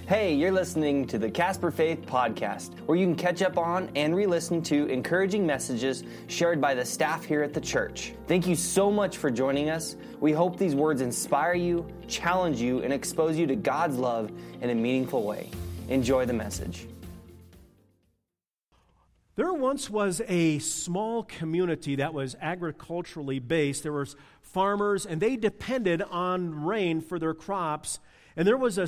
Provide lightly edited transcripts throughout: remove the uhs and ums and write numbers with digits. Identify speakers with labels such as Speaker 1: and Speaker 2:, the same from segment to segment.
Speaker 1: Hey, you're listening to the Casper Faith Podcast, where you can catch up on and re-listen to encouraging messages shared by the staff here at the church. Thank you so much for joining us. We hope these words inspire you, challenge you, and expose you to God's love in a meaningful way. Enjoy the message.
Speaker 2: There once was a small community that was agriculturally based. There were farmers, and they depended on rain for their crops. And there was a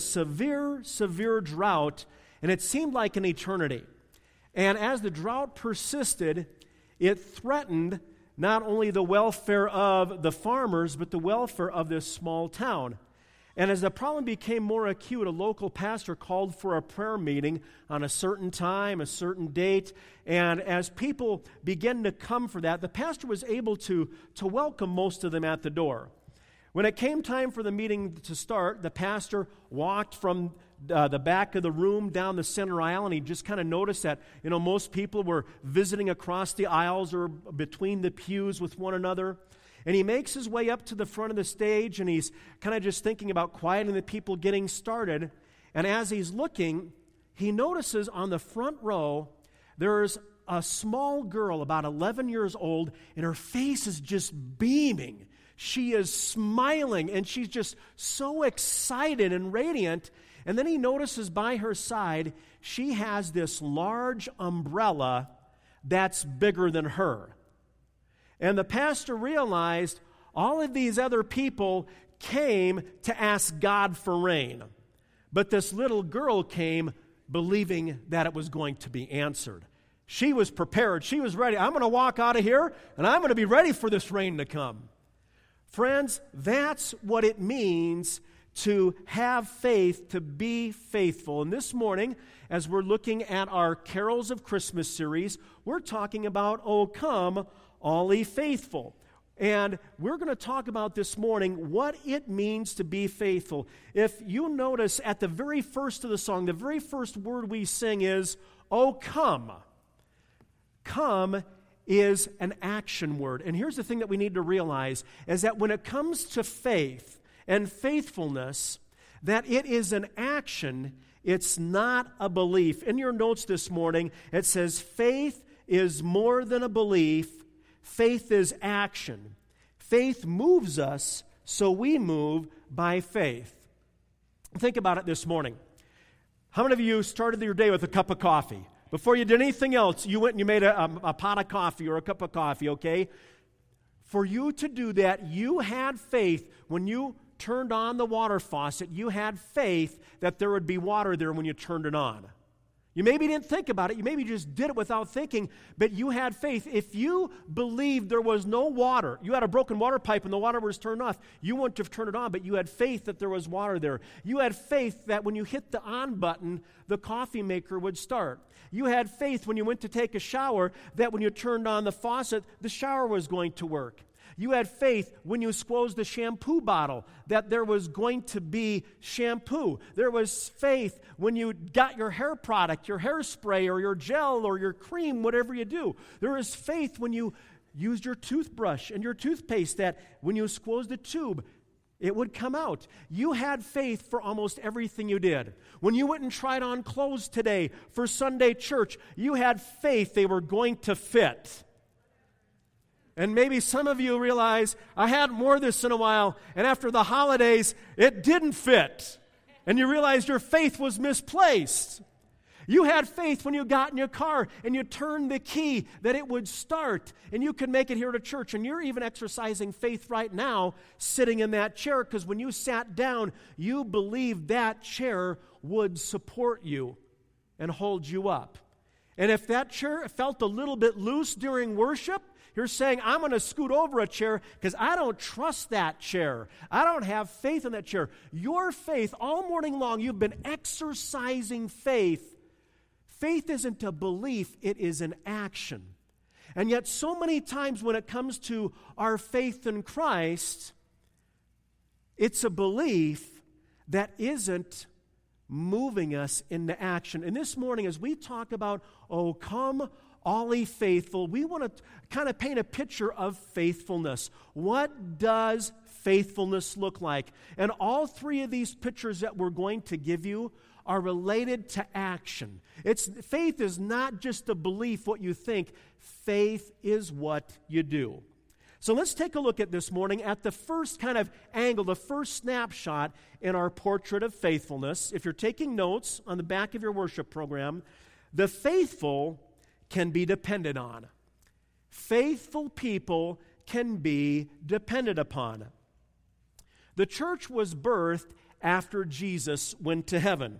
Speaker 2: severe drought, and it seemed like an eternity. And as the drought persisted, it threatened not only the welfare of the farmers, but the welfare of this small town. And as the problem became more acute, a local pastor called for a prayer meeting on a certain time, a certain date. And as people began to come for that, the pastor was able to welcome most of them at the door. When it came time for the meeting to start, the pastor walked from the back of the room down the center aisle, and he just kind of noticed that, most people were visiting across the aisles or between the pews with one another. And he makes his way up to the front of the stage, and he's kind of just thinking about quieting the people getting started. And as he's looking, he notices on the front row, there's a small girl, about 11 years old, and her face is just beaming. She is smiling, and she's just so excited and radiant. And then he notices by her side, she has this large umbrella that's bigger than her. And the pastor realized all of these other people came to ask God for rain. But this little girl came believing that it was going to be answered. She was prepared. She was ready. I'm going to walk out of here, and I'm going to be ready for this rain to come. Friends, that's what it means to have faith, to be faithful. And this morning, as we're looking at our Carols of Christmas series, we're talking about, "O Come, All Ye Faithful." And we're going to talk about this morning what it means to be faithful. If you notice at the very first of the song, the very first word we sing is, "O come." Come is an action word. And here's the thing that we need to realize, is that when it comes to faith and faithfulness, that it is an action, it's not a belief. In your notes this morning, it says faith is more than a belief. Faith is action. Faith moves us, so we move by faith. Think about it this morning. How many of you started your day with a cup of coffee? Before you did anything else, you went and you made a pot of coffee or a cup of coffee, okay? For you to do that, you had faith. When you turned on the water faucet, you had faith that there would be water there when you turned it on. You maybe didn't think about it. You maybe just did it without thinking, but you had faith. If you believed there was no water, you had a broken water pipe and the water was turned off, you wouldn't have turned it on, but you had faith that there was water there. You had faith that when you hit the on button, the coffee maker would start. You had faith when you went to take a shower that when you turned on the faucet, the shower was going to work. You had faith when you squeezed the shampoo bottle that there was going to be shampoo. There was faith when you got your hair product, your hairspray or your gel or your cream, whatever you do. There was faith when you used your toothbrush and your toothpaste that when you squeezed the tube, it would come out. You had faith for almost everything you did. When you went and tried on clothes today for Sunday church, you had faith they were going to fit. And maybe some of you realize, I hadn't worn this in a while, and after the holidays, it didn't fit. And you realize your faith was misplaced. You had faith when you got in your car and you turned the key that it would start and you could make it here to church. And you're even exercising faith right now sitting in that chair, because when you sat down, you believed that chair would support you and hold you up. And if that chair felt a little bit loose during worship, you're saying, I'm going to scoot over a chair because I don't trust that chair. I don't have faith in that chair. Your faith, all morning long, you've been exercising faith. Faith isn't a belief, it is an action. And yet so many times when it comes to our faith in Christ, it's a belief that isn't moving us into action. And this morning, as we talk about, oh, come, all ye faithful, we want to kind of paint a picture of faithfulness. What does faithfulness look like? And all three of these pictures that we're going to give you are related to action. Faith is not just a belief, what you think. Faith is what you do. So let's take a look at this morning at the first kind of angle, the first snapshot in our portrait of faithfulness. If you're taking notes on the back of your worship program, the faithful can be depended on. Faithful people can be depended upon. The church was birthed after Jesus went to heaven.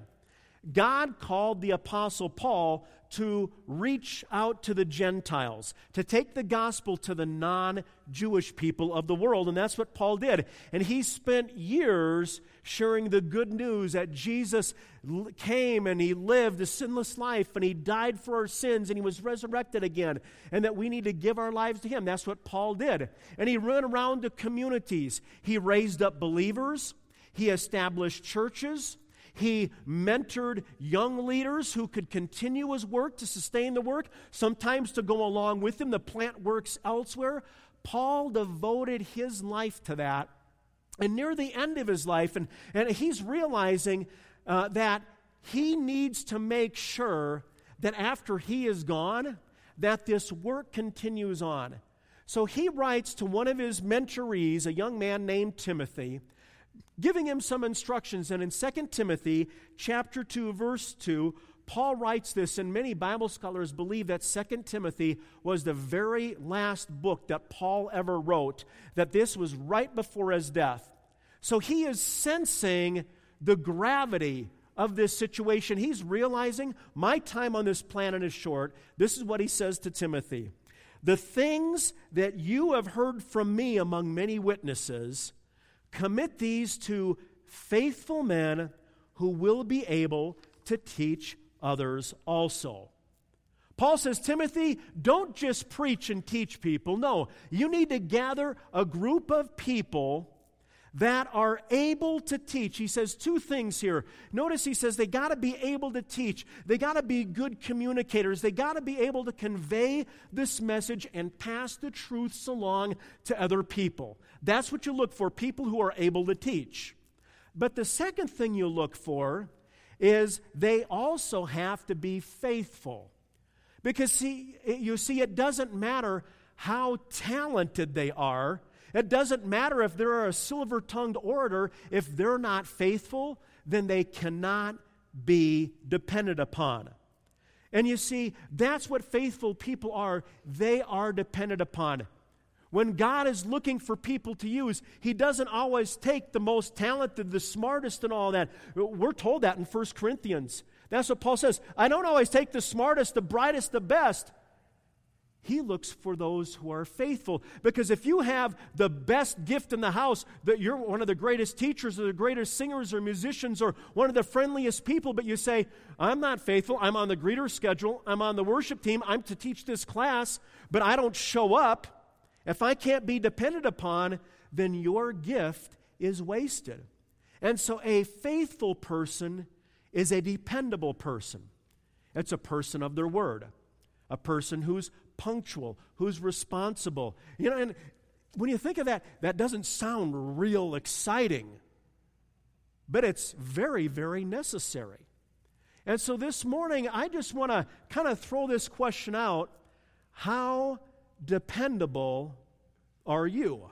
Speaker 2: God called the Apostle Paul to reach out to the Gentiles, to take the gospel to the non-Jewish people of the world, and that's what Paul did. And he spent years sharing the good news that Jesus came and he lived a sinless life and he died for our sins and he was resurrected again, and that we need to give our lives to him. That's what Paul did. And he ran around to communities. He raised up believers. He established churches. He mentored young leaders who could continue his work to sustain the work, sometimes to go along with him, the plant works elsewhere. Paul devoted his life to that. And near the end of his life, and he's realizing that he needs to make sure that after he is gone, that this work continues on. So he writes to one of his mentorees, a young man named Timothy, giving him some instructions. And in 2 Timothy chapter 2, verse 2, Paul writes this, and many Bible scholars believe that 2 Timothy was the very last book that Paul ever wrote, that this was right before his death. So he is sensing the gravity of this situation. He's realizing, my time on this planet is short. This is what he says to Timothy. The things that you have heard from me among many witnesses, commit these to faithful men who will be able to teach others also. Paul says, Timothy, don't just preach and teach people. No, you need to gather a group of people that are able to teach. He says two things here. Notice he says they got to be able to teach. They got to be good communicators. They got to be able to convey this message and pass the truths along to other people. That's what you look for, people who are able to teach. But the second thing you look for is they also have to be faithful. Because you see, it doesn't matter how talented they are. It doesn't matter if they're a silver-tongued orator. If they're not faithful, then they cannot be depended upon. And you see, that's what faithful people are. They are dependent upon. When God is looking for people to use, He doesn't always take the most talented, the smartest and all that. We're told that in 1 Corinthians. That's what Paul says. I don't always take the smartest, the brightest, the best. He looks for those who are faithful. Because if you have the best gift in the house, that you're one of the greatest teachers or the greatest singers or musicians or one of the friendliest people, but you say, I'm not faithful, I'm on the greeter schedule, I'm on the worship team, I'm to teach this class, but I don't show up, if I can't be depended upon, then your gift is wasted. And so a faithful person is a dependable person. It's a person of their word, a person who's punctual, who's responsible. You know, and when you think of that, that doesn't sound real exciting, but it's very, very necessary. And so this morning, I just want to kind of throw this question out. How dependable are you?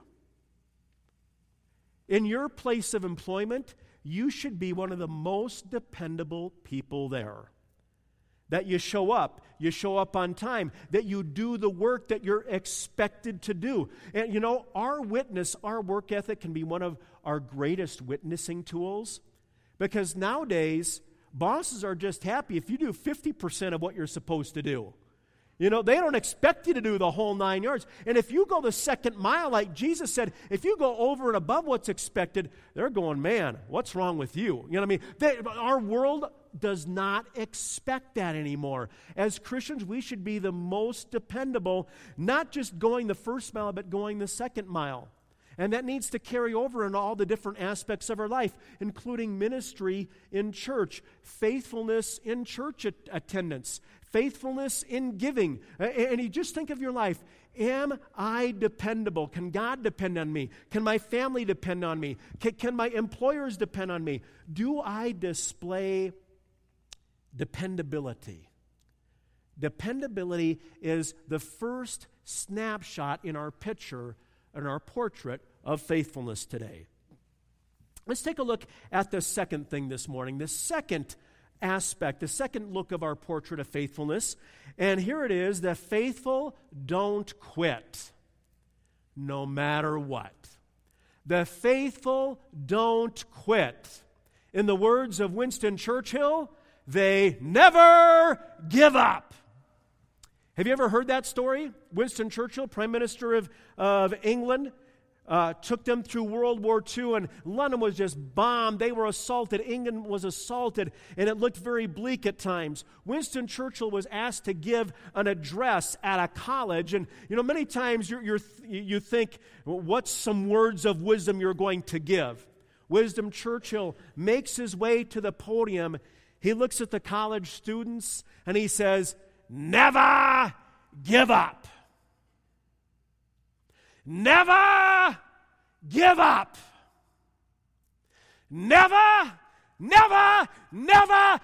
Speaker 2: In your place of employment, you should be one of the most dependable people there. That you show up on time, that you do the work that you're expected to do. And you know, our witness, our work ethic can be one of our greatest witnessing tools, because nowadays, bosses are just happy if you do 50% of what you're supposed to do. You know, they don't expect you to do the whole 9 yards. And if you go the second mile, like Jesus said, if you go over and above what's expected, they're going, man, what's wrong with you? You know what I mean? Our world does not expect that anymore. As Christians, we should be the most dependable, not just going the first mile, but going the second mile. And that needs to carry over in all the different aspects of our life, including ministry in church, faithfulness in church attendance, faithfulness in giving. And you just think of your life. Am I dependable? Can God depend on me? Can my family depend on me? Can my employers depend on me? Do I display Dependability. Dependability is the first snapshot in our picture, in our portrait of faithfulness today. Let's take a look at the second thing this morning, the second aspect, the second look of our portrait of faithfulness. And here it is: the faithful don't quit, no matter what. The faithful don't quit. In the words of Winston Churchill, they never give up. Have you ever heard that story? Winston Churchill, Prime Minister of England, took them through World War II, and London was just bombed. They were assaulted. England was assaulted, and it looked very bleak at times. Winston Churchill was asked to give an address at a college, and many times you think, well, what's some words of wisdom you're going to give? Winston Churchill makes his way to the podium. He looks at the college students, and he says, "Never give up. Never give up. Never, never, never,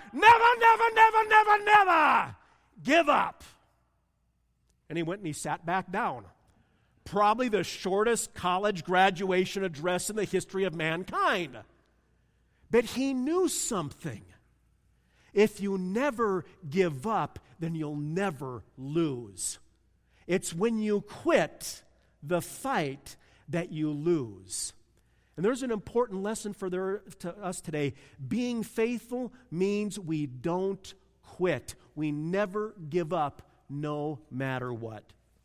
Speaker 2: never give up." And he went and he sat back down. Probably the shortest college graduation address in the history of mankind. But he knew something. If you never give up, then you'll never lose. It's when you quit the fight that you lose. And there's an important lesson to us today. Being faithful means we don't quit. We never give up, no matter what.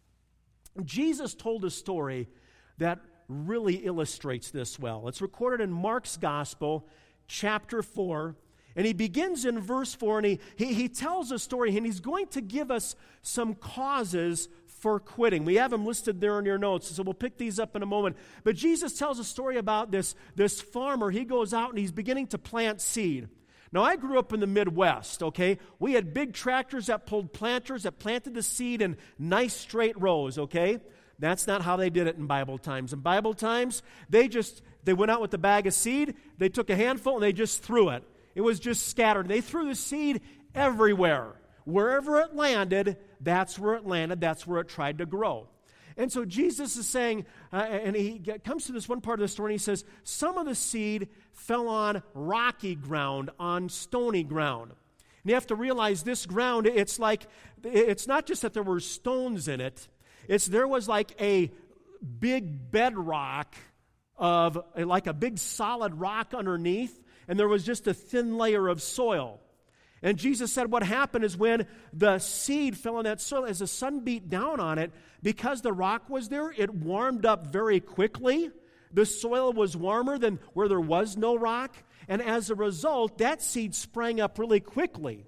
Speaker 2: Jesus told a story that really illustrates this well. It's recorded in Mark's Gospel, chapter 4. And he begins in verse 4, and he tells a story, and he's going to give us some causes for quitting. We have them listed there in your notes, so we'll pick these up in a moment. But Jesus tells a story about this farmer. He goes out and he's beginning to plant seed. Now, I grew up in the Midwest, okay? We had big tractors that pulled planters that planted the seed in nice straight rows, okay? That's not how they did it in Bible times. In Bible times, they went out with a bag of seed, they took a handful, and they just threw it. It was just scattered. They threw the seed everywhere. Wherever it landed, that's where it landed. That's where it tried to grow. And so Jesus is saying, and he comes to this one part of the story, and he says, some of the seed fell on rocky ground, on stony ground. And you have to realize this ground, it's not just that there were stones in it. There was like a big bedrock like a big solid rock underneath, and there was just a thin layer of soil. And Jesus said what happened is when the seed fell in that soil, as the sun beat down on it, because the rock was there, it warmed up very quickly. The soil was warmer than where there was no rock. And as a result, that seed sprang up really quickly.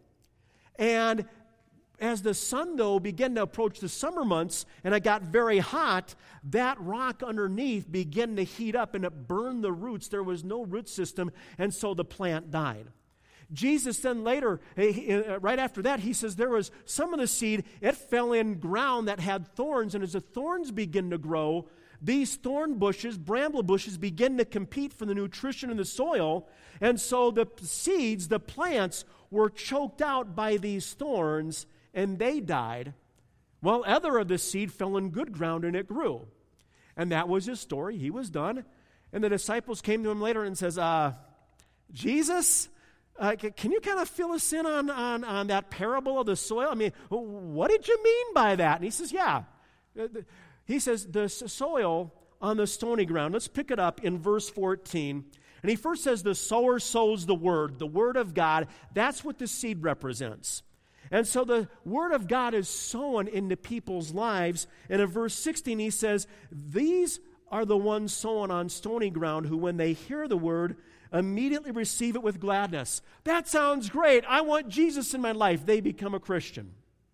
Speaker 2: And as the sun, though, began to approach the summer months and it got very hot, that rock underneath began to heat up and it burned the roots. There was no root system, and so the plant died. Jesus then later, right after that, he says there was some of the seed, it fell in ground that had thorns, and as the thorns begin to grow, these thorn bushes, bramble bushes, begin to compete for the nutrition in the soil, and so the seeds, the plants, were choked out by these thorns, and they died, while other of the seed fell in good ground and it grew. And that was his story. He was done. And the disciples came to him later and says, Jesus, can you kind of fill us in on that parable of the soil? I mean, what did you mean by that? And he says, yeah. He says, the soil on the stony ground. Let's pick it up in verse 14. And he first says, the sower sows the word of God. That's what the seed represents. And so the word of God is sown into people's lives. And in verse 16 he says, these are the ones sown on stony ground who, when they hear the word, immediately receive it with gladness. That sounds great. I want Jesus in my life. They become a Christian.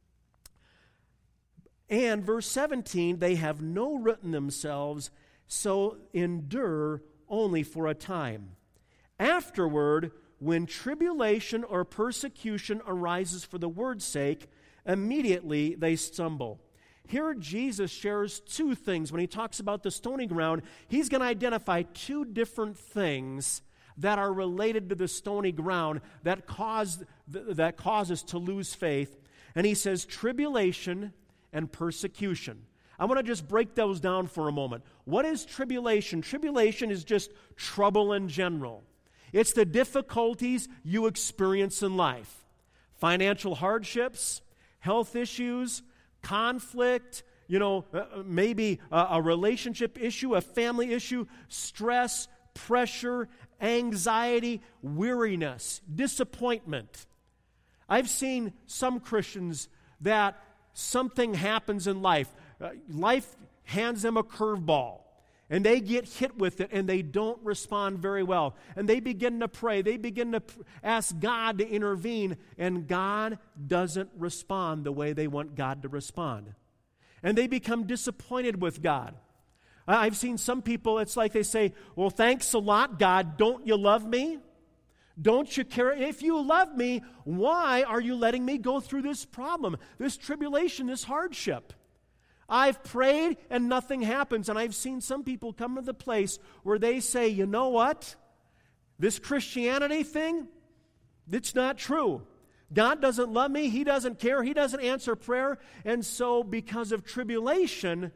Speaker 2: And verse 17, they have no root in themselves, so endure only for a time. Afterward, when tribulation or persecution arises for the word's sake, immediately they stumble. Here Jesus shares two things. When he talks about the stony ground, he's going to identify two different things that are related to the stony ground that cause us to lose faith. And he says tribulation and persecution. I want to just break those down for a moment. What is tribulation? Tribulation is just trouble in general. It's the difficulties you experience in life. Financial hardships, health issues, conflict, maybe a relationship issue, a family issue, stress, pressure, anxiety, weariness, disappointment. I've seen some Christians that something happens in life. Life hands them a curveball, and they get hit with it, and they don't respond very well. And they begin to pray. They begin to ask God to intervene, and God doesn't respond the way they want God to respond. And they become disappointed with God. I've seen some people, it's like they say, well, thanks a lot, God. Don't you love me? Don't you care? If you love me, why are you letting me go through this problem, this tribulation, this hardship? I've prayed and nothing happens. And I've seen some people come to the place where they say, you know what? This Christianity thing, it's not true. God doesn't love me. He doesn't care. He doesn't answer prayer. And so because of tribulation,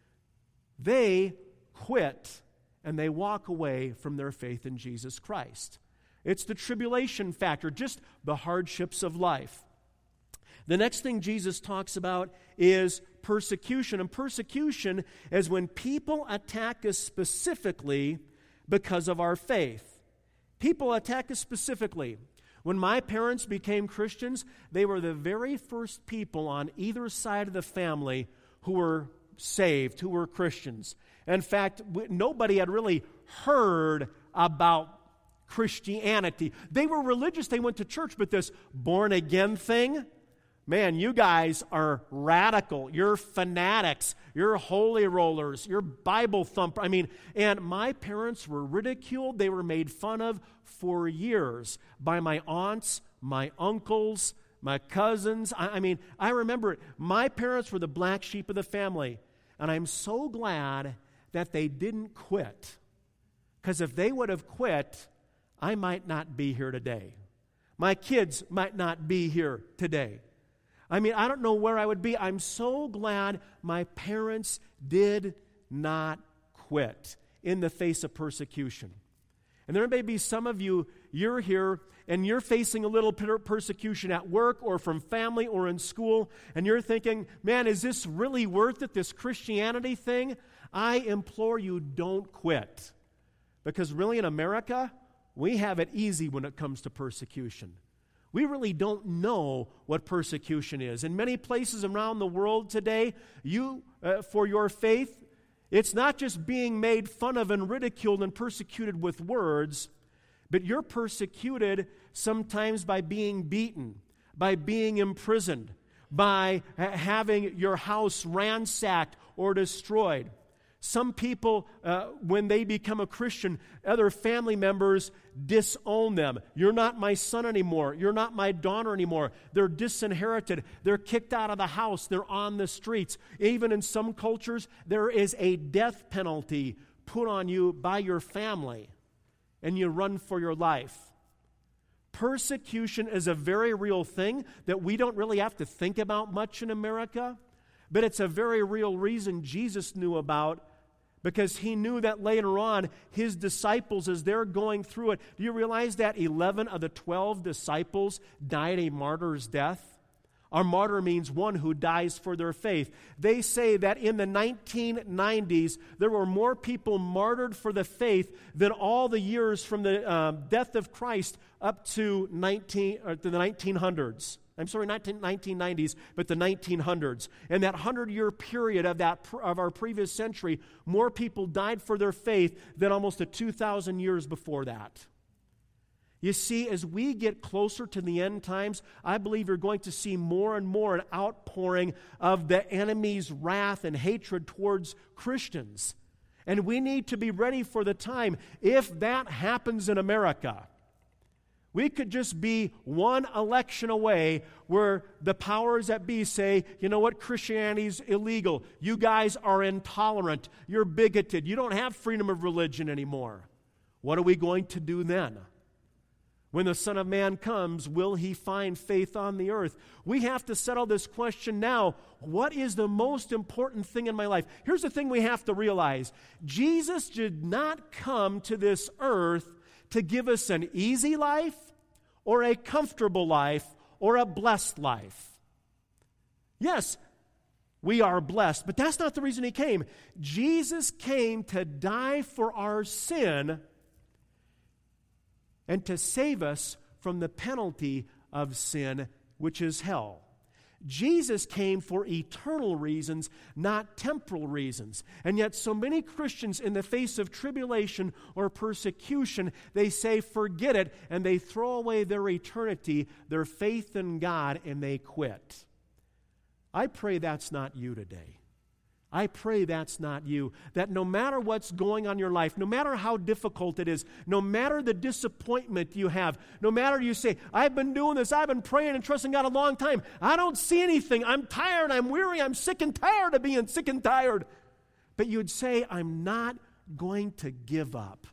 Speaker 2: they quit and they walk away from their faith in Jesus Christ. It's the tribulation factor, just the hardships of life. The next thing Jesus talks about is persecution. And persecution is when people attack us specifically because of our faith. People attack us specifically. When my parents became Christians, they were the very first people on either side of the family who were saved, who were Christians. In fact, nobody had really heard about Christianity. They were religious, they went to church, but this born-again thing, man, you guys are radical. You're fanatics. You're holy rollers. You're Bible thumper. And my parents were ridiculed. They were made fun of for years by my aunts, my uncles, my cousins. I remember it. My parents were the black sheep of the family. And I'm so glad that they didn't quit. Because if they would have quit, I might not be here today. My kids might not be here today. I don't know where I would be. I'm so glad my parents did not quit in the face of persecution. And there may be some of you, you're here, and you're facing a little persecution at work or from family or in school, and you're thinking, man, is this really worth it, this Christianity thing? I implore you, don't quit. Because really in America, we have it easy when it comes to persecution. We really don't know what persecution is. In many places around the world today, for your faith, it's not just being made fun of and ridiculed and persecuted with words, but you're persecuted sometimes by being beaten, by being imprisoned, by having your house ransacked or destroyed. Some people, when they become a Christian, other family members disown them. You're not my son anymore. You're not my daughter anymore. They're disinherited. They're kicked out of the house. They're on the streets. Even in some cultures, there is a death penalty put on you by your family, and you run for your life. Persecution is a very real thing that we don't really have to think about much in America, but it's a very real reason Jesus knew about, because he knew that later on his disciples, as they're going through it, do you realize that 11 of the 12 disciples died a martyr's death? A martyr means one who dies for their faith. They say that in the 1990s, there were more people martyred for the faith than all the years from the death of Christ up to the 1900s. I'm sorry, not 1990s, but the 1900s. In that 100-year period of our previous century, more people died for their faith than almost 2,000 years before that. You see, as we get closer to the end times, I believe you're going to see more and more an outpouring of the enemy's wrath and hatred towards Christians. And we need to be ready for the time if that happens in America. We could just be one election away where the powers that be say, you know what, Christianity's illegal. You guys are intolerant. You're bigoted. You don't have freedom of religion anymore. What are we going to do then? When the Son of Man comes, will he find faith on the earth? We have to settle this question now. What is the most important thing in my life? Here's the thing we have to realize. Jesus did not come to this earth to give us an easy life or a comfortable life or a blessed life. Yes, we are blessed, but that's not the reason he came. Jesus came to die for our sin and to save us from the penalty of sin, which is hell. Jesus came for eternal reasons, not temporal reasons. And yet so many Christians, in the face of tribulation or persecution, they say, forget it, and they throw away their eternity, their faith in God, and they quit. I pray that's not you today. I pray that's not you. That no matter what's going on in your life, no matter how difficult it is, no matter the disappointment you have, no matter you say, I've been doing this, I've been praying and trusting God a long time. I don't see anything. I'm tired, I'm weary, I'm sick and tired of being sick and tired. But you'd say, I'm not going to give up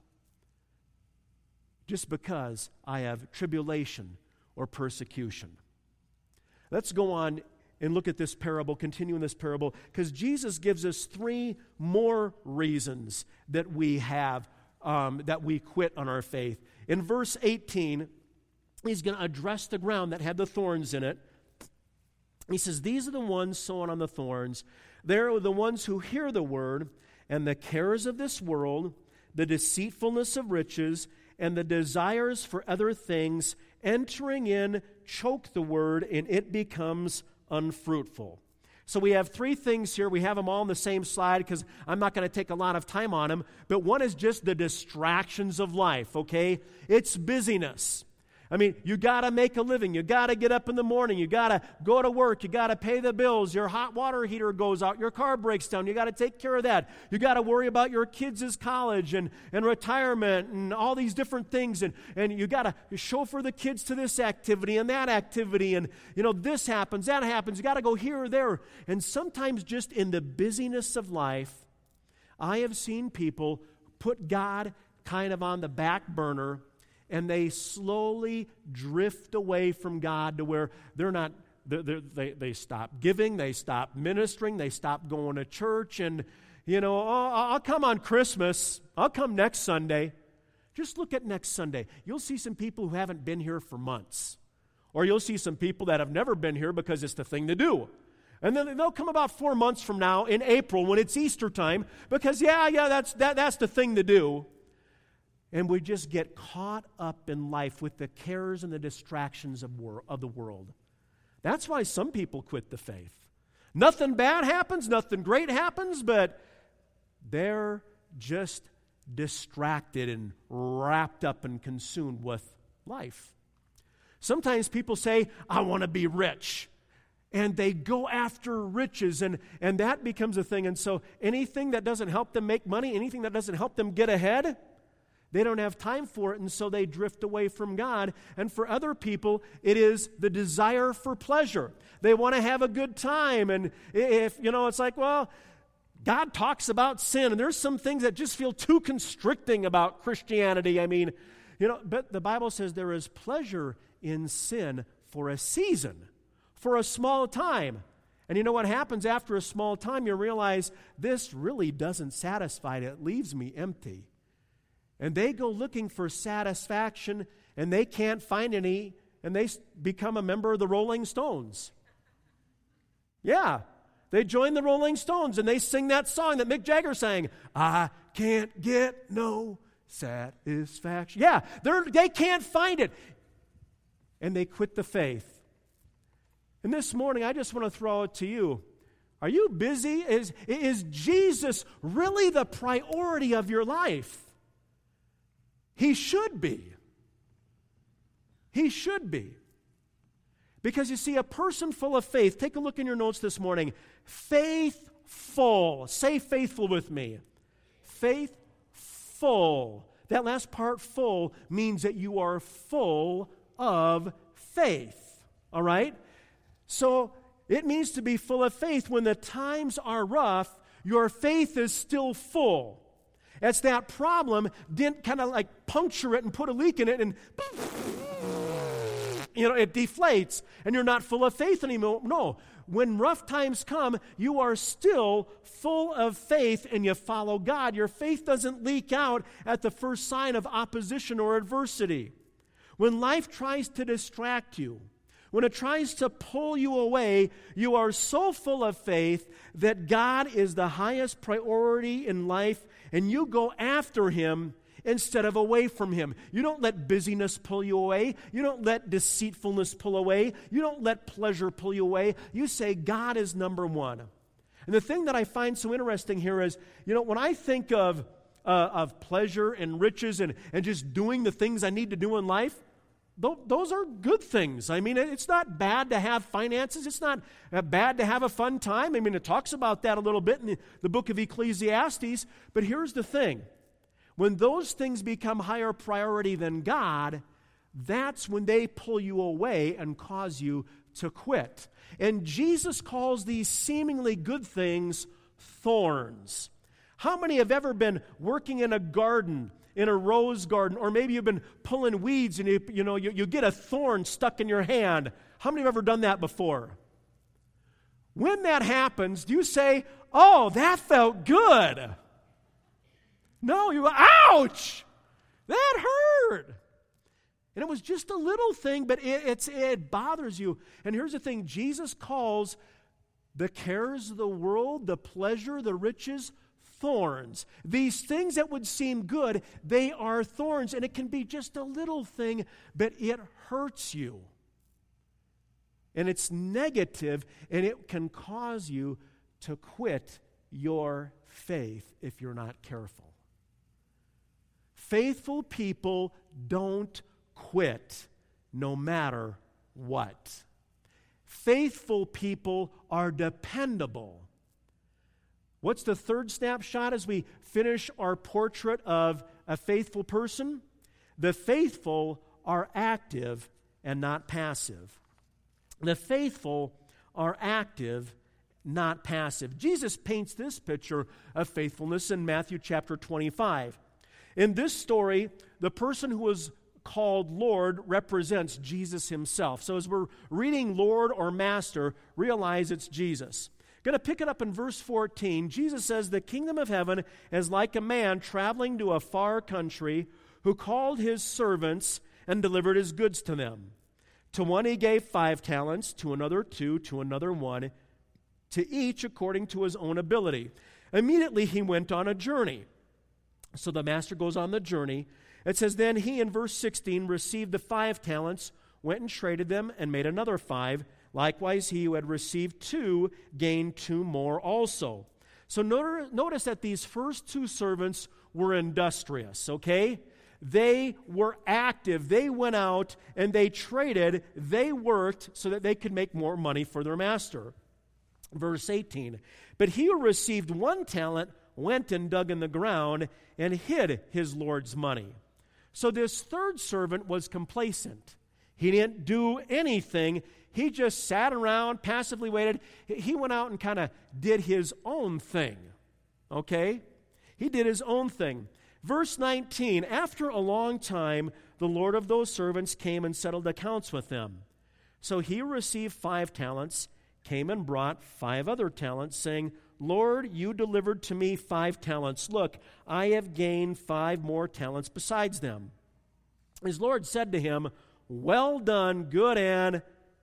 Speaker 2: just because I have tribulation or persecution. Let's go on and look at this parable, continue in this parable, because Jesus gives us 3 more reasons that we have, that we quit on our faith. In verse 18, he's going to address the ground that had the thorns in it. He says, these are the ones sown on the thorns. They're the ones who hear the word, and the cares of this world, the deceitfulness of riches, and the desires for other things, entering in, choke the word, and it becomes unfruitful. So we have 3 things here. We have them all on the same slide because I'm not going to take a lot of time on them. But one is just the distractions of life, okay? It's busyness. I mean, you got to make a living. You got to get up in the morning. You got to go to work. You got to pay the bills. Your hot water heater goes out. Your car breaks down. You got to take care of that. You got to worry about your kids' college and retirement and all these different things. And you got to chauffeur the kids to this activity and that activity. And, this happens, that happens. You got to go here or there. And sometimes just in the busyness of life, I have seen people put God kind of on the back burner, and they slowly drift away from God to where they stop giving, they stop ministering, they stop going to church, and, I'll come on Christmas, I'll come next Sunday. Just look at next Sunday. You'll see some people who haven't been here for months. Or you'll see some people that have never been here because it's the thing to do. And then they'll come about 4 months from now in April when it's Easter time because, that's the thing to do. And we just get caught up in life with the cares and the distractions of the world. That's why some people quit the faith. Nothing bad happens, nothing great happens, but they're just distracted and wrapped up and consumed with life. Sometimes people say, I want to be rich. And they go after riches, and that becomes a thing. And so anything that doesn't help them make money, anything that doesn't help them get ahead, they don't have time for it, and so they drift away from God. And for other people, it is the desire for pleasure. They want to have a good time. And if, it's like, well, God talks about sin, and there's some things that just feel too constricting about Christianity. I mean, but the Bible says there is pleasure in sin for a season, for a small time. And you know what happens after a small time? You realize this really doesn't satisfy. It leaves me empty. And they go looking for satisfaction, and they can't find any, and they become a member of the Rolling Stones. Yeah, they join the Rolling Stones, and they sing that song that Mick Jagger sang, I can't get no satisfaction. Yeah, they can't find it. And they quit the faith. And this morning, I just want to throw it to you. Are you busy? Is Jesus really the priority of your life? He should be. He should be. Because you see, a person full of faith, take a look in your notes this morning, faithful. Say faithful with me. Faithful. That last part, full, means that you are full of faith. All right? So it means to be full of faith. When the times are rough, your faith is still full. It's that problem didn't kind of like puncture it and put a leak in it and it deflates and you're not full of faith anymore. No. When rough times come, you are still full of faith and you follow God. Your faith doesn't leak out at the first sign of opposition or adversity. When life tries to distract you, when it tries to pull you away, you are so full of faith that God is the highest priority in life and you go after Him instead of away from Him. You don't let busyness pull you away. You don't let deceitfulness pull away. You don't let pleasure pull you away. You say, God is number one. And the thing that I find so interesting here is, when I think of pleasure and riches and just doing the things I need to do in life, those are good things. I mean, it's not bad to have finances. It's not bad to have a fun time. I mean, it talks about that a little bit in the book of Ecclesiastes. But here's the thing. When those things become higher priority than God, that's when they pull you away and cause you to quit. And Jesus calls these seemingly good things thorns. How many have ever been working in a garden, in a rose garden, or maybe you've been pulling weeds and you get a thorn stuck in your hand? How many have ever done that before? When that happens, do you say, "Oh, that felt good"? No, you go, "Ouch! That hurt." And it was just a little thing, but it bothers you. And here's the thing, Jesus calls the cares of the world, the pleasure, the riches, thorns. These things that would seem good, they are thorns. And it can be just a little thing, but it hurts you. And it's negative, and it can cause you to quit your faith if you're not careful. Faithful people don't quit no matter what. Faithful people are dependable. What's the third snapshot as we finish our portrait of a faithful person? The faithful are active and not passive. The faithful are active, not passive. Jesus paints this picture of faithfulness in Matthew chapter 25. In this story, the person who is called Lord represents Jesus Himself. So as we're reading Lord or Master, realize it's Jesus. Going to pick it up in verse 14. Jesus says, "The kingdom of heaven is like a man traveling to a far country who called his servants and delivered his goods to them. To one he gave 5 talents, to another 2, to another 1, to each according to his own ability. Immediately he went on a journey." So the master goes on the journey. It says, "Then he," in verse 16, "received the 5 talents, went and traded them, and made another 5. Likewise, he who had received 2 gained 2 more also." So notice that these first 2 servants were industrious, okay? They were active. They went out and they traded. They worked so that they could make more money for their master. Verse 18, "But he who received 1 talent went and dug in the ground and hid his Lord's money." So this third servant was complacent. He didn't do anything. He just sat around, passively waited. He went out and kind of did his own thing. Okay? He did his own thing. Verse 19, "After a long time, the Lord of those servants came and settled accounts with them. So he received 5 talents, came and brought 5 other talents, saying, 'Lord, you delivered to me 5 talents. Look, I have gained 5 more talents besides them.' His Lord said to him, 'Well done, good and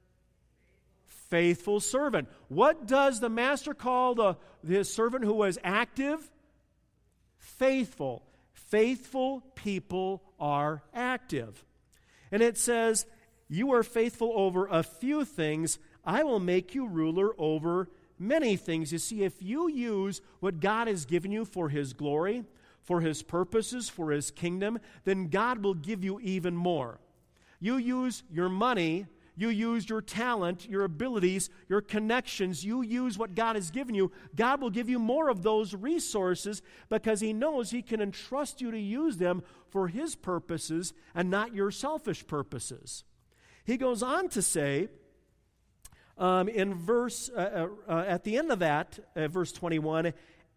Speaker 2: faithful servant.'" What does the master call his servant who was active? Faithful. Faithful people are active. And it says, "You are faithful over a few things. I will make you ruler over many things." You see, if you use what God has given you for His glory, for His purposes, for His kingdom, then God will give you even more. You use your money, you use your talent, your abilities, your connections, you use what God has given you, God will give you more of those resources because He knows He can entrust you to use them for His purposes and not your selfish purposes. He goes on to say, at the end of that, verse 21,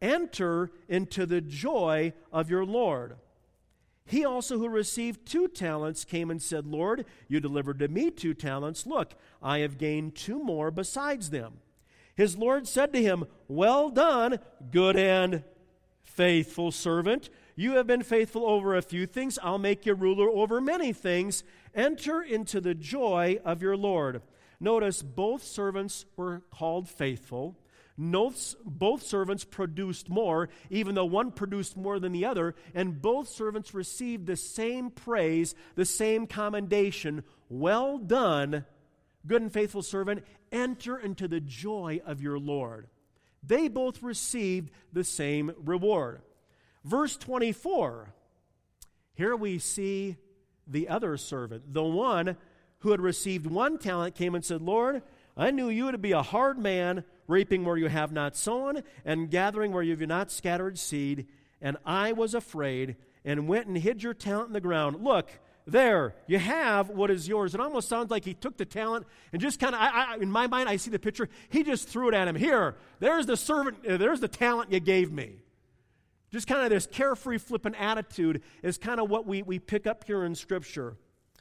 Speaker 2: enter into the joy of your Lord. He also who received 2 talents came and said, Lord, you delivered to me 2 talents. Look, I have gained 2 more besides them. His Lord said to him, well done, good and faithful servant. You have been faithful over a few things. I'll make you ruler over many things. Enter into the joy of your Lord. Notice both servants were called faithful. Both servants produced more, even though one produced more than the other, and both servants received the same praise, the same commendation. Well done, good and faithful servant. Enter into the joy of your Lord. They both received the same reward. Verse 24, here we see the other servant. The one who had received 1 talent came and said, Lord, I knew you to be a hard man, reaping where you have not sown, and gathering where you have not scattered seed. And I was afraid, and went and hid your talent in the ground. Look, there, you have what is yours. It almost sounds like he took the talent and just kind of, in my mind, I see the picture. He just threw it at him. Here, there's the servant, there's the talent you gave me. Just kind of this carefree, flippant attitude is kind of what we pick up here in Scripture.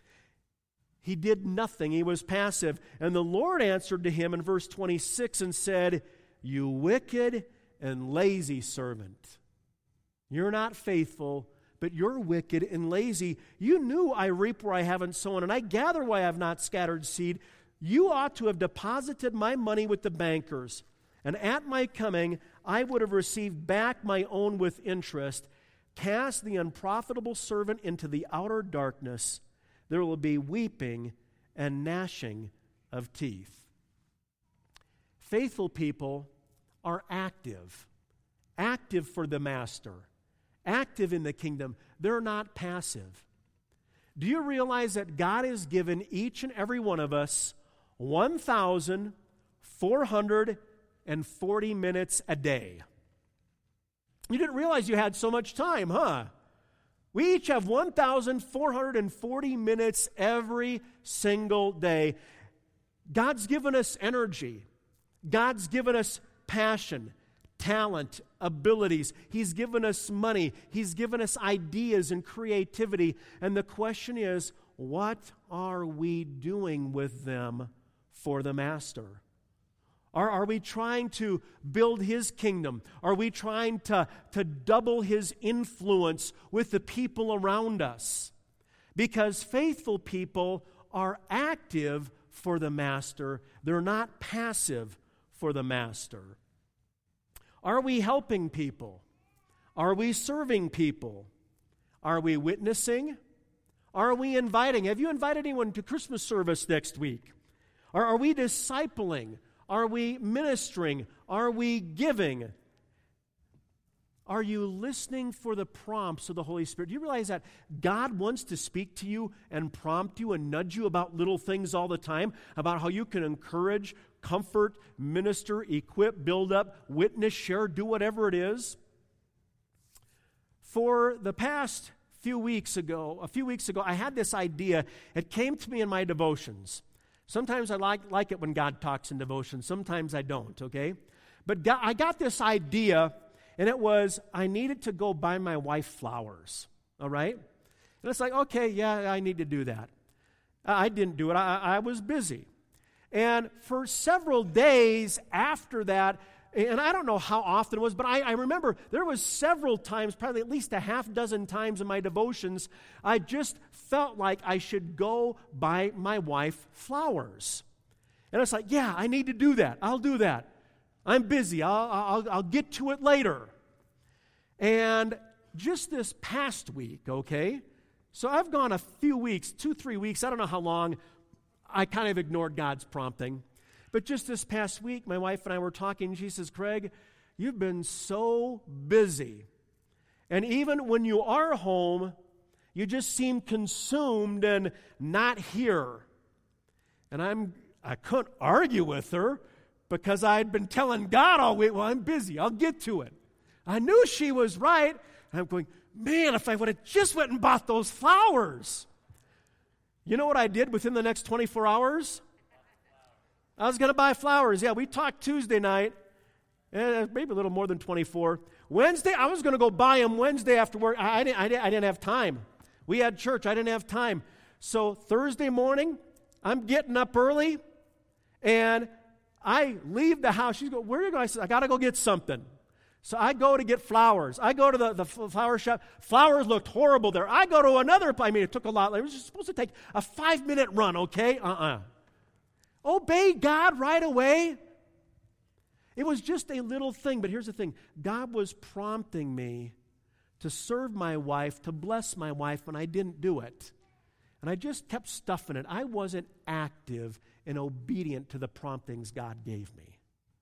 Speaker 2: He did nothing. He was passive. And the Lord answered to him in verse 26 and said, you wicked and lazy servant. You're not faithful, but you're wicked and lazy. You knew I reap where I haven't sown, and I gather where I have not scattered seed. You ought to have deposited my money with the bankers, and at my coming I would have received back my own with interest. Cast the unprofitable servant into the outer darkness. There will be weeping and gnashing of teeth. Faithful people are active for the master, active in the kingdom. They're not passive. Do you realize that God has given each and every one of us 1,440 minutes a day? You didn't realize you had so much time, huh? We each have 1,440 minutes every single day. God's given us energy. God's given us passion, talent, abilities. He's given us money. He's given us ideas and creativity. And the question is, what are we doing with them for the Master? Are we trying to build His kingdom? Are we trying to double His influence with the people around us? Because faithful people are active for the Master. They're not passive for the Master. Are we helping people? Are we serving people? Are we witnessing? Are we inviting? Have you invited anyone to Christmas service next week? Are we discipling? Are we ministering? Are we giving? Are you listening for the prompts of the Holy Spirit? Do you realize that God wants to speak to you and prompt you and nudge you about little things all the time, about how you can encourage, comfort, minister, equip, build up, witness, share, do whatever it is? For the past a few weeks ago, I had this idea. It came to me in my devotions. Sometimes I like it when God talks in devotion. Sometimes I don't, okay? But I got this idea, and it was I needed to go buy my wife flowers, all right? And it's like, okay, yeah, I need to do that. I didn't do it. I was busy. And for several days after that, and I don't know how often it was, but I remember there was several times, probably at least a half dozen times in my devotions, I just felt like I should go buy my wife flowers. And it's like, yeah, I need to do that. I'll do that. I'm busy. I'll get to it later. And just this past week, okay, so I've gone a few weeks, 2-3 weeks, I don't know how long, I kind of ignored God's prompting. But just this past week, my wife and I were talking. She says, Craig, you've been so busy. And even when you are home, you just seem consumed and not here. And I couldn't argue with her because I'd been telling God all week, well, I'm busy. I'll get to it. I knew she was right. And I'm going, man, if I would have just went and bought those flowers. You know what I did within the next 24 hours? I was going to buy flowers. Yeah, we talked Tuesday night, maybe a little more than 24. Wednesday, I was going to go buy them Wednesday after work. I didn't have time. We had church. I didn't have time. So Thursday morning, I'm getting up early, and I leave the house. She's going, where are you going? I said, I got to go get something. So I go to get flowers. I go to the flower shop. Flowers looked horrible there. I go to another, it took a lot. It was just supposed to take a 5-minute run, okay? Obey God right away. It was just a little thing, but here's the thing. God was prompting me to serve my wife, to bless my wife, and I didn't do it. And I just kept stuffing it. I wasn't active and obedient to the promptings God gave me.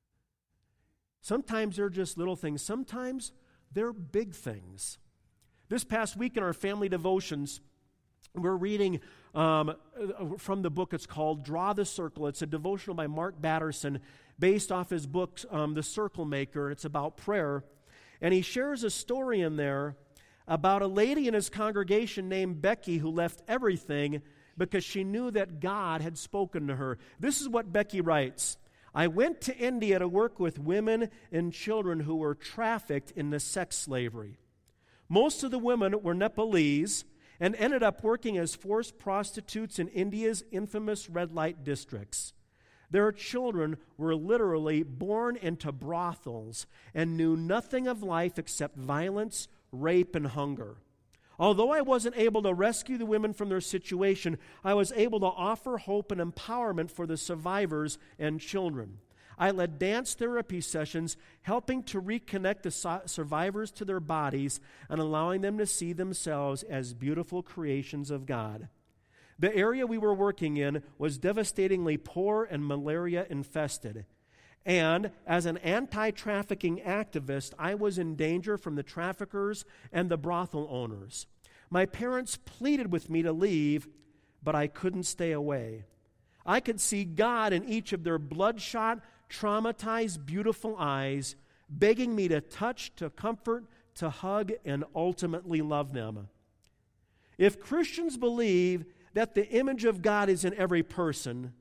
Speaker 2: Sometimes they're just little things. Sometimes they're big things. This past week in our family devotions, we're reading from the book. It's called Draw the Circle. It's a devotional by Mark Batterson based off his book, The Circle Maker. It's about prayer. And he shares a story in there about a lady in his congregation named Becky who left everything because she knew that God had spoken to her. This is what Becky writes. I went to India to work with women and children who were trafficked into sex slavery. Most of the women were Nepalese and ended up working as forced prostitutes in India's infamous red light districts. Their children were literally born into brothels and knew nothing of life except violence, rape, and hunger. Although I wasn't able to rescue the women from their situation, I was able to offer hope and empowerment for the survivors and children. I led dance therapy sessions, helping to reconnect the survivors to their bodies and allowing them to see themselves as beautiful creations of God. The area we were working in was devastatingly poor and malaria infested. And as an anti-trafficking activist, I was in danger from the traffickers and the brothel owners. My parents pleaded with me to leave, but I couldn't stay away. I could see God in each of their bloodshot, traumatized, beautiful eyes, begging me to touch, to comfort, to hug, and ultimately love them. If Christians believe that the image of God is in every person,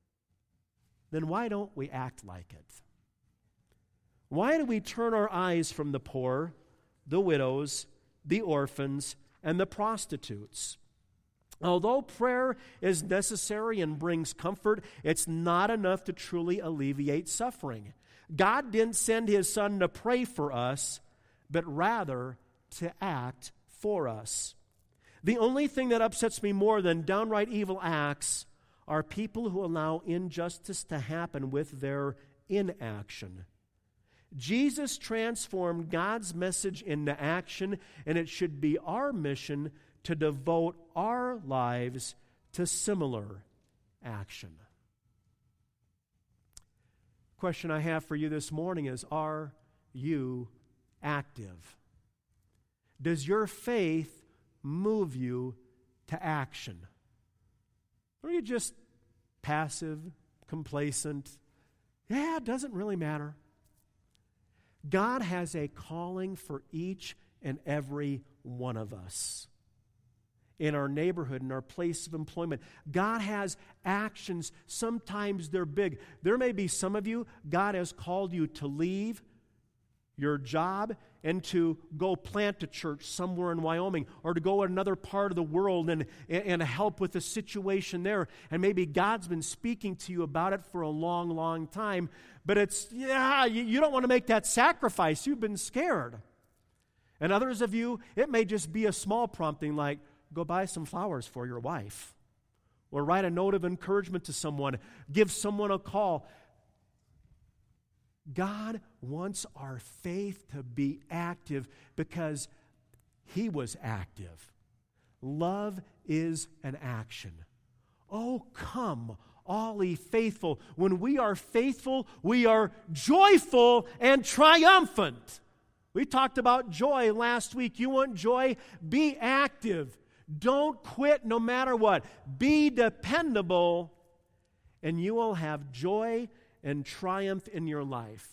Speaker 2: then why don't we act like it? Why do we turn our eyes from the poor, the widows, the orphans, and the prostitutes? Although prayer is necessary and brings comfort, it's not enough to truly alleviate suffering. God didn't send His Son to pray for us, but rather to act for us. The only thing that upsets me more than downright evil acts are people who allow injustice to happen with their inaction. Jesus transformed God's message into action, and it should be our mission to devote our lives to similar action. Question I have for you this morning is, are you active? Does your faith move you to action? Or are you just passive, complacent? Yeah, it doesn't really matter. God has a calling for each and every one of us. In our neighborhood, in our place of employment, God has actions. Sometimes they're big. There may be some of you, God has called you to leave your job and to go plant a church somewhere in Wyoming, or to go to another part of the world and help with the situation there. And maybe God's been speaking to you about it for a long, long time, but you don't want to make that sacrifice. You've been scared. And others of you, it may just be a small prompting like, go buy some flowers for your wife, or write a note of encouragement to someone, give someone a call. God wants our faith to be active because He was active. Love is an action. Oh, come, all ye faithful. When we are faithful, we are joyful and triumphant. We talked about joy last week. You want joy? Be active. Don't quit no matter what. Be dependable, and you will have joy and triumph in your life.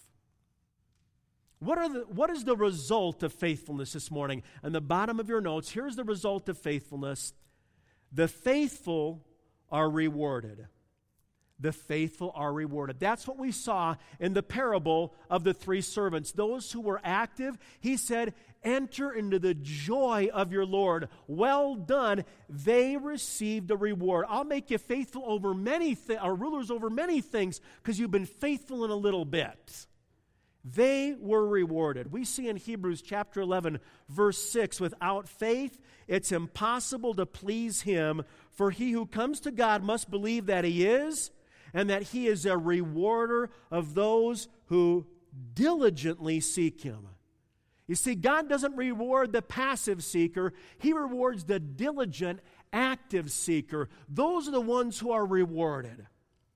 Speaker 2: What is the result of faithfulness this morning? On the bottom of your notes, here's the result of faithfulness. The faithful are rewarded. the faithful are rewarded. That's what we saw in the parable of the 3 servants. Those who were active, he said, enter into the joy of your Lord. Well done. They received a reward. I'll make you faithful over many rulers over many things because you've been faithful in a little bit. They were rewarded. We see in Hebrews chapter 11, verse 6, without faith, it's impossible to please him, for he who comes to God must believe that he is, and that he is a rewarder of those who diligently seek him. You see, God doesn't reward the passive seeker. He rewards the diligent, active seeker. Those are the ones who are rewarded.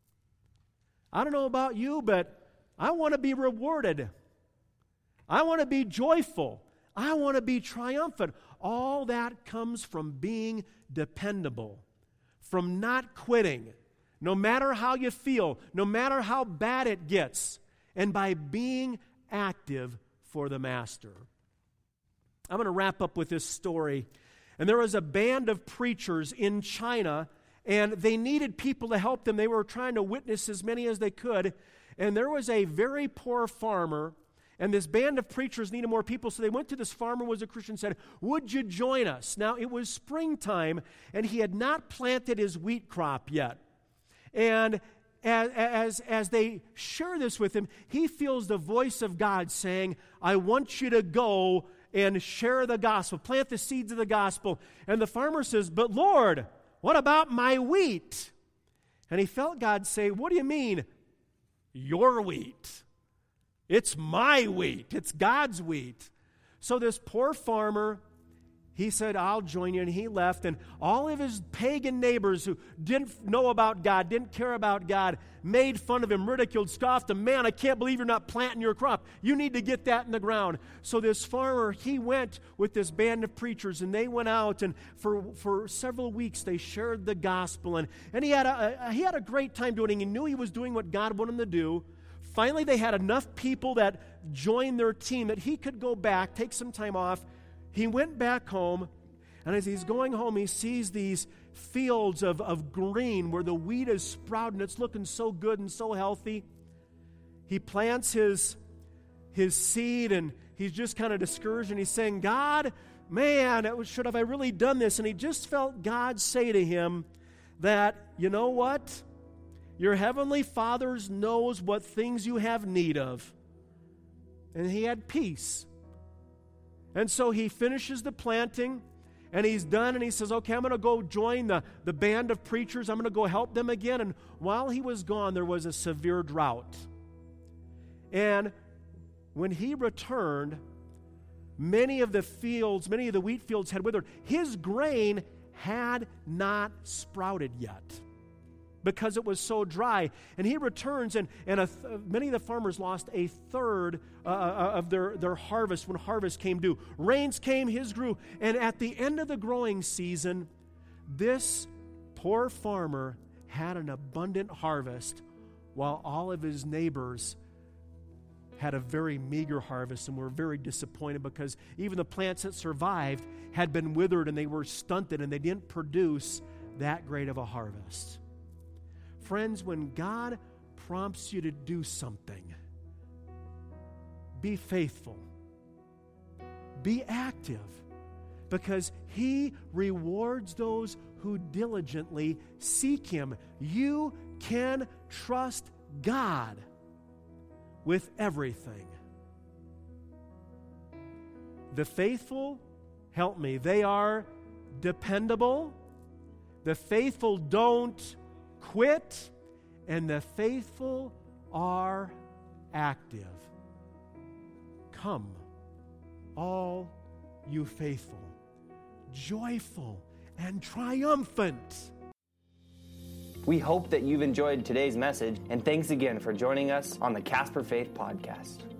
Speaker 2: I don't know about you, but I want to be rewarded. I want to be joyful. I want to be triumphant. All that comes from being dependable, from not quitting, no matter how you feel, no matter how bad it gets, and by being active for the Master. I'm going to wrap up with this story. And there was a band of preachers in China, and they needed people to help them. They were trying to witness as many as they could. And there was a very poor farmer, and this band of preachers needed more people, so they went to this farmer who was a Christian and said, would you join us? Now, it was springtime, and he had not planted his wheat crop yet. And as they share this with him, he feels the voice of God saying, I want you to go and share the gospel, plant the seeds of the gospel. And the farmer says, but Lord, what about my wheat? And he felt God say, what do you mean? Your wheat. It's my wheat. It's God's wheat. So this poor farmer, he said, I'll join you, and he left. And all of his pagan neighbors who didn't know about God, didn't care about God, made fun of him, ridiculed, scoffed him. Man, I can't believe you're not planting your crop. You need to get that in the ground. So this farmer, he went with this band of preachers, and they went out, and for several weeks they shared the gospel. And he had a great time doing it. He knew he was doing what God wanted him to do. Finally, they had enough people that joined their team that he could go back, take some time off. He went back home, and as he's going home, he sees these fields of green where the wheat is sprouting. It's looking so good and so healthy. He plants his seed, and he's just kind of discouraged, and he's saying, God, man, should have I really done this? And he just felt God say to him that, you know what? Your heavenly Father knows what things you have need of. And he had peace. And so he finishes the planting, and he's done, and he says, okay, I'm going to go join the band of preachers. I'm going to go help them again. And while he was gone, there was a severe drought. And when he returned, many of the wheat fields had withered. His grain had not sprouted yet, because it was so dry. And he returns, and many of the farmers lost a third of their harvest when harvest came due. Rains came, his grew, and at the end of the growing season, this poor farmer had an abundant harvest, while all of his neighbors had a very meager harvest and were very disappointed because even the plants that survived had been withered and they were stunted and they didn't produce that great of a harvest. Friends, when God prompts you to do something, be faithful. Be active, because He rewards those who diligently seek Him. You can trust God with everything. The faithful, help me, they are dependable. The faithful don't quit, and the faithful are active. Come, all you faithful, joyful and triumphant.
Speaker 1: We hope that you've enjoyed today's message, and thanks again for joining us on the Casper Faith Podcast.